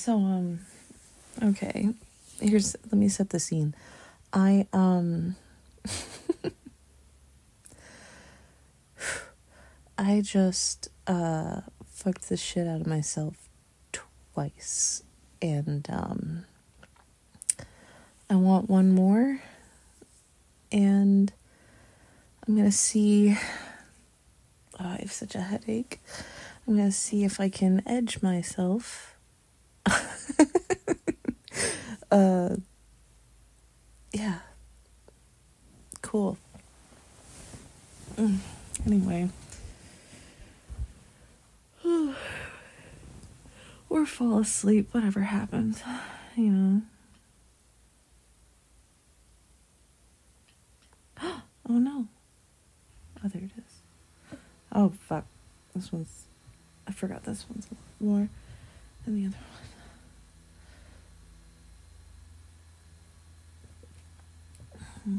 So, okay. Let me set the scene. I just, fucked the shit out of myself twice. And, I want one more. And I'm gonna see, I have such a headache. I'm gonna see if I can edge myself. Yeah. Cool. Anyway. Or fall asleep, whatever happens, you know. Oh no. Oh, there it is. Oh, fuck. I forgot this one's more than the other one.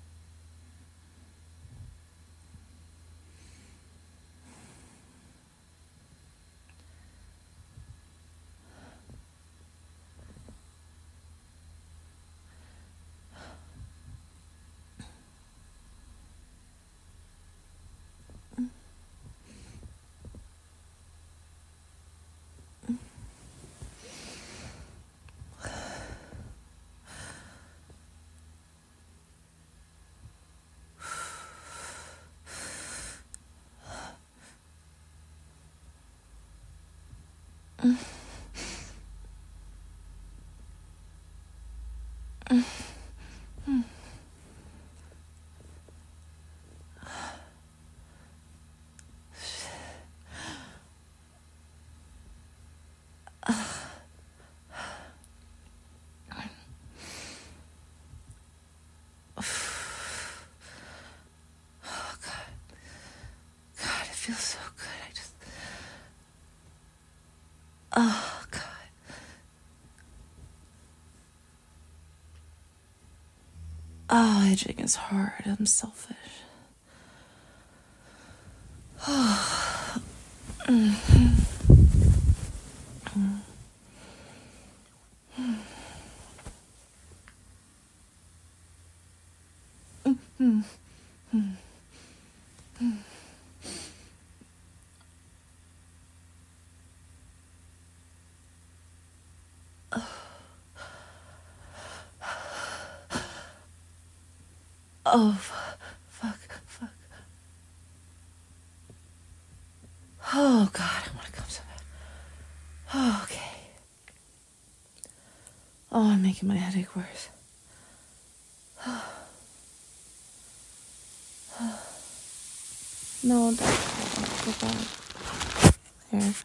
Oh, God, it feels so good. Oh, God. Oh, edging is hard. I'm selfish. Oh. Oh, fuck. Oh, God, I want to come so bad. Oh, okay. Oh, I'm making my headache worse. No, don't go back. Here.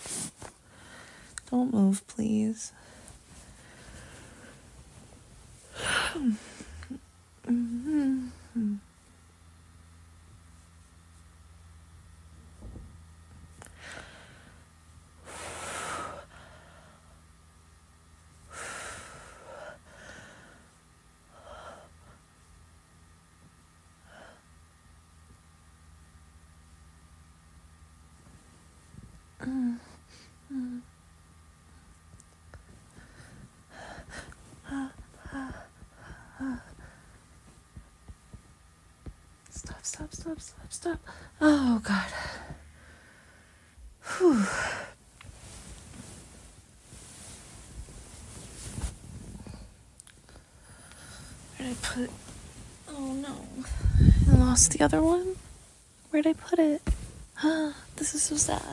Don't move, please. Stop. Oh, God. Whew. Where'd I put it? Oh, no. I lost the other one? Where'd I put it? This is so sad.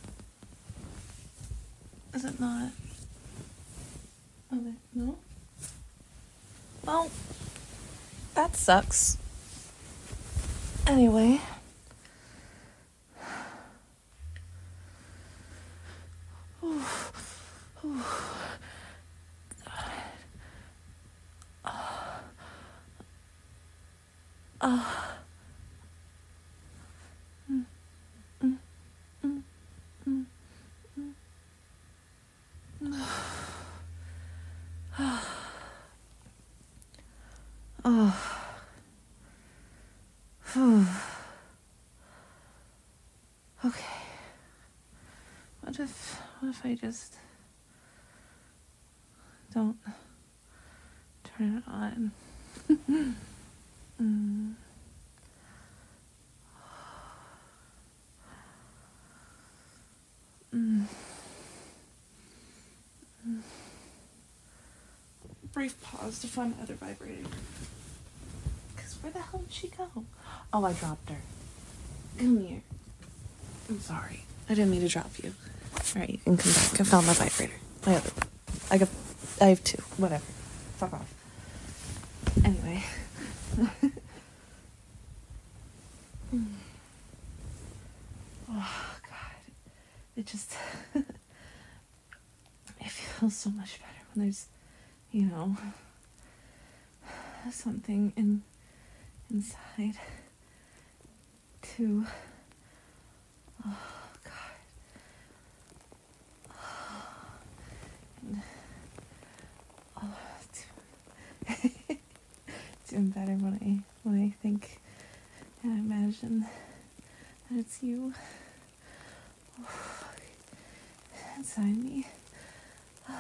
Is it not? Okay, no? Well, that sucks. Anyway. Okay. What if I just Don't turn it on. Brief pause to find other vibrator. Because where the hell did she go? Oh, I dropped her. Come here. I'm sorry. I didn't mean to drop you. Alright, you can come back. I found my vibrator. My other one. I have two. Whatever. Fuck off. Anyway. Oh, God. It just... it feels so much better when there's, something inside to... Oh, God. It's even better when I think and I imagine that it's you inside me. Oh,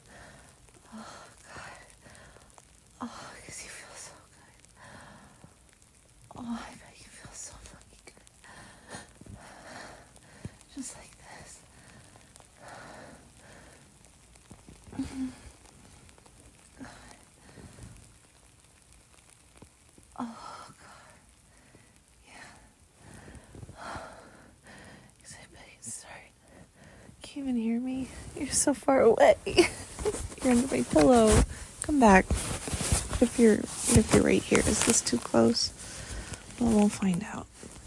God. Oh, because you feel so good. Oh, I bet you feel so fucking good. Just like this. Oh, God. Yeah. Because I bet you start. Can you even hear me? You're so far away. You're under my pillow. Come back. If you're right here. Is this too close? Well, we'll find out.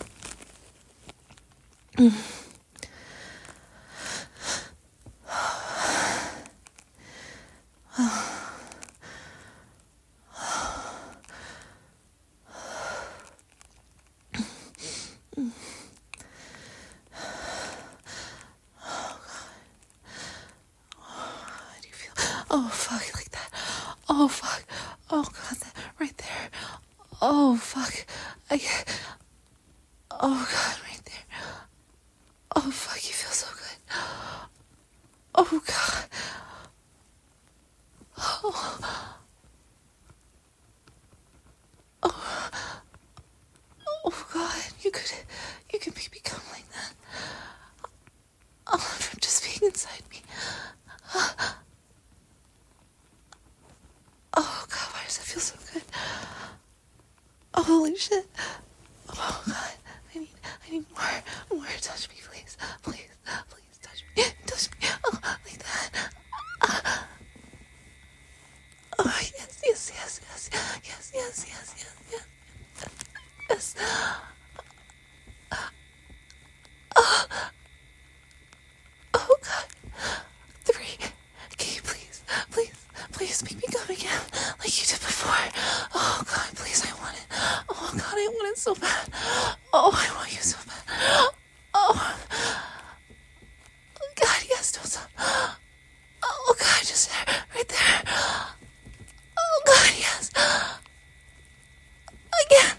Oh, fuck, like that. Oh, fuck. Oh, God, that right there. Oh, fuck. Oh, God, right there. Oh, fuck, you feel so good. Oh, God. Oh. Oh. Oh, God, you could make me come like that. Oh, from just being inside me. Oh, God, why does that feel so good? Oh, holy shit. Oh, God, I need more. Touch me, please. Please, touch me. Touch me. Oh, like that. Oh, yes. Yes. Oh, God. 3. Can you please make me come again like you did before? Oh, God, please, I want it. Oh, God, I want it so bad. Oh, I want you so bad. Oh, God, yes, don't stop. Oh, God, just there, right there. Oh, God, yes. Again.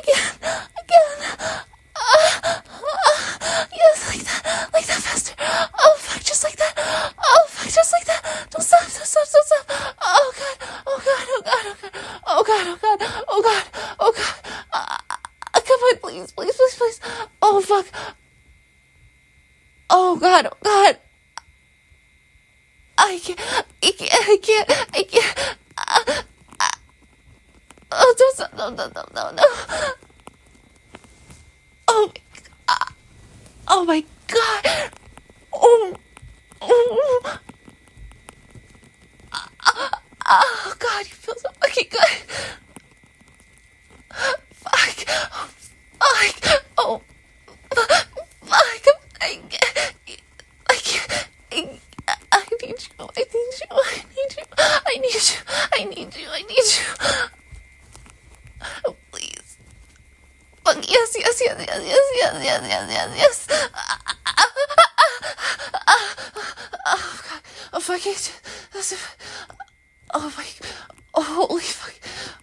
Yes, like that faster. Oh, fuck, just like that. Oh, fuck, just like that. Don't stop. Oh, God. Come on, please. Oh, fuck. Oh, God. I can't. Oh, don't stop. No. Oh my God. Oh, God, you feel so fucking good. Fuck. Oh, fuck. I need you. Oh, please. Fuck, yes. Oh, God. Oh, fuck it. Oh, my. Oh, holy fuck.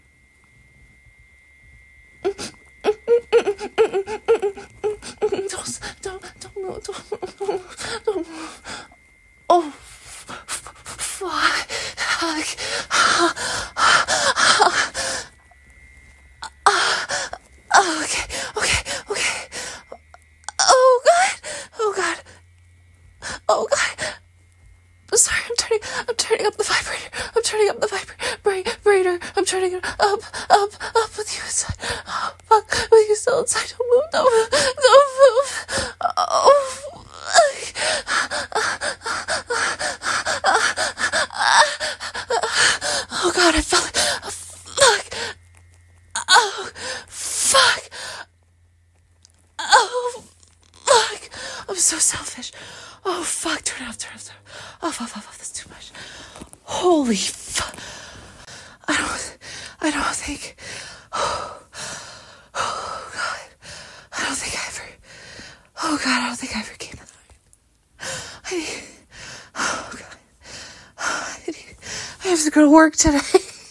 Don't move. Oh, fuck. make it up with you inside. Oh, fuck, with you still inside. Don't move, don't move, don't move. Oh God, I felt it. Oh, fuck. Oh, fuck. Oh, fuck. I'm so selfish. Oh, fuck. Turn it off. Oh, fuck, that's too much. Holy fuck. I don't think. Oh, God. I don't think I ever came to that. Oh, God. I have to go to work today.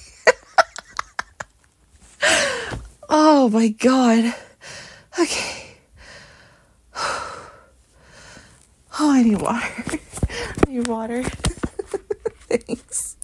Oh, my God. Okay. Oh, I need water. Thanks.